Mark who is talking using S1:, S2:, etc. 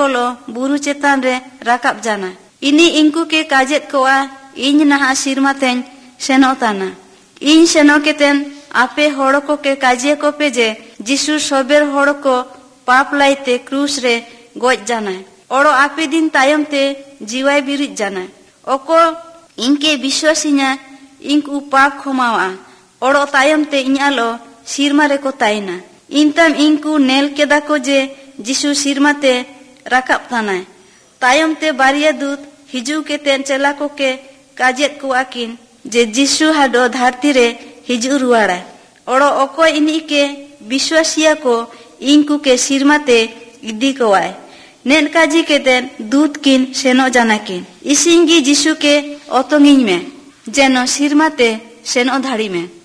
S1: कलो बुरु चेतान रे राकाब जाना इनी इंकु के काजेत कोआ इन नहा सिरमातें सेनो ताना इन सेनो केतेन आपे होड़ो को के काजे को पे जे जिसु सोबेर होड़ो को पाप लाइते क्रूस रे गोज जाना ओड़ो आपे दिन तायम ते जीवाय बिरिज जाना ओको इनके विश्वासिन्या इंकु पाप खोमावा ओड़ो तायम ते इन्यालो सिरमा रे को ताइना इंतम इंकु नेल केदा को जे जिसु सिरमा ते राकाब ताना तायम ते बारिया दूत हिजू के तेन चला को के काजेत को आकिन जे जिसु हाडो धरती रे हिजू रुआड़ा ओड़ो ओको इनी के विश्वासिया को इंकु के सिरमा ते इदी को आए नेन काजी के तेन दूत किन सेनो जाना किन इसिंगी जिसु के ओतोंगिन में जेनो सिरमा ते सेनो धाड़ी में